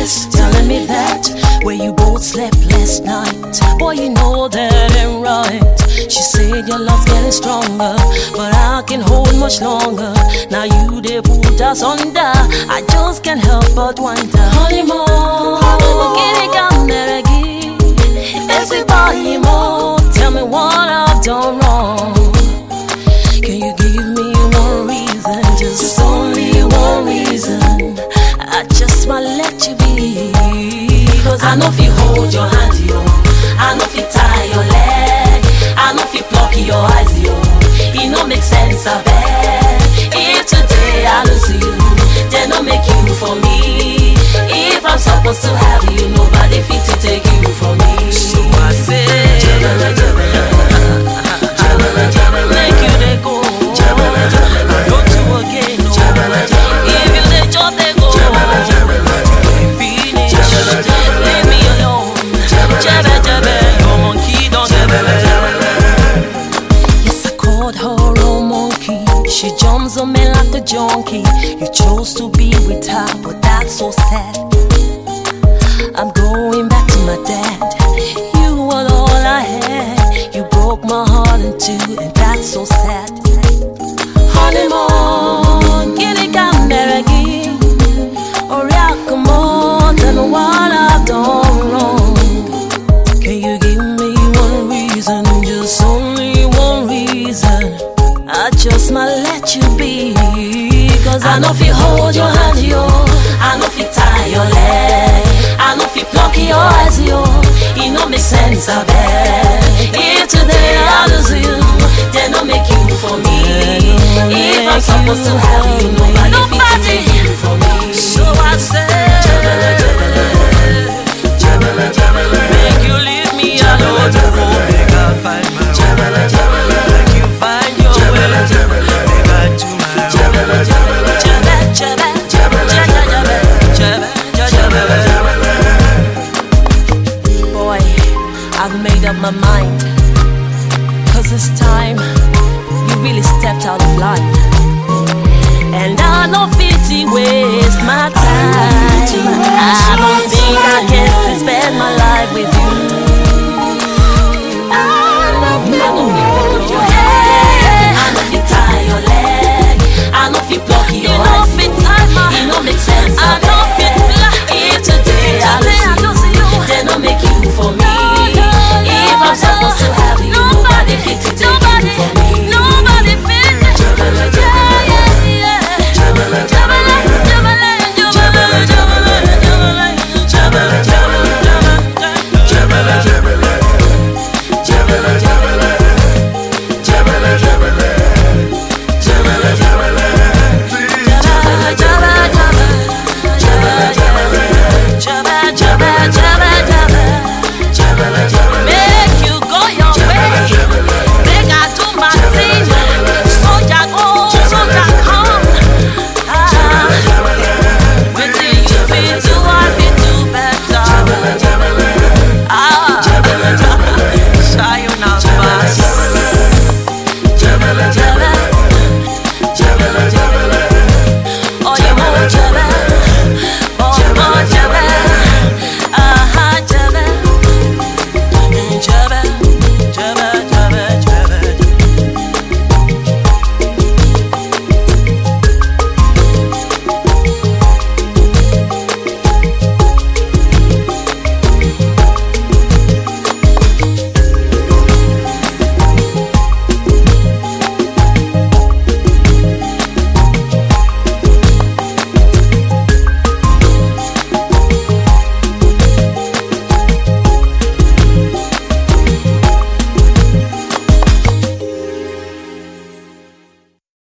this, telling me that where you both slept last night. Boy, you know that ain't right. She said your love's getting stronger, but I can hold much longer. Now you they put us under. I just can't help but wonder. Honeymoon, get it down there again. Everybody more, tell me what I've done wrong. Can you give me one reason, just only one reason? I just might let you be. Cause I know if you hold your hand, yo, I know if you tie your leg, I know if you pluck your eyes, yo, it no make sense, I bet. If today I lose you, then no make you for me. If I'm supposed to have you, nobody fit to take you from me. So I say, Jabala, Jabala, Jabala, Jabala, make you they go. Jabala, Jabala, don't you again, no. Jabala, Jabala, if you they just they go. Jabala, Jabala, finish, leave me alone. Jabala, Jabala, your monkey don't. Jabala, Jabala. Yes, I called her a monkey. She jumps on me like a junkie. You chose to be with her, but that's so sad. I'm going back to my dad. You were all I had. You broke my heart in two, and that's so sad. Honeymoon, get it down there again. Or yeah, come on, tell me what I've done wrong. Can you give me one reason, just only one reason? I just might let you be. Cause I know if you hold your hand, yo, I know if you tie your leg, I know if you pluck your eyes, yo, it no make sense, I bet. If today I lose you, then no make you for me. If I'm supposed to have you, nobody fit you for me. So I say, Jabala, Jabala, Jabala, Jabala, make you leave me alone. Jabala, make I find my way. Jabala, Jabala, make you find your way. Jabala, make I do my way. Jabala, Jabala, Jabala, Jabala, Jabala, Jabala, Jabala. Boy, I've made up my mind. Cause this time, you really stepped out of line. And I don't fit to waste my time. I don't think I can spend my life with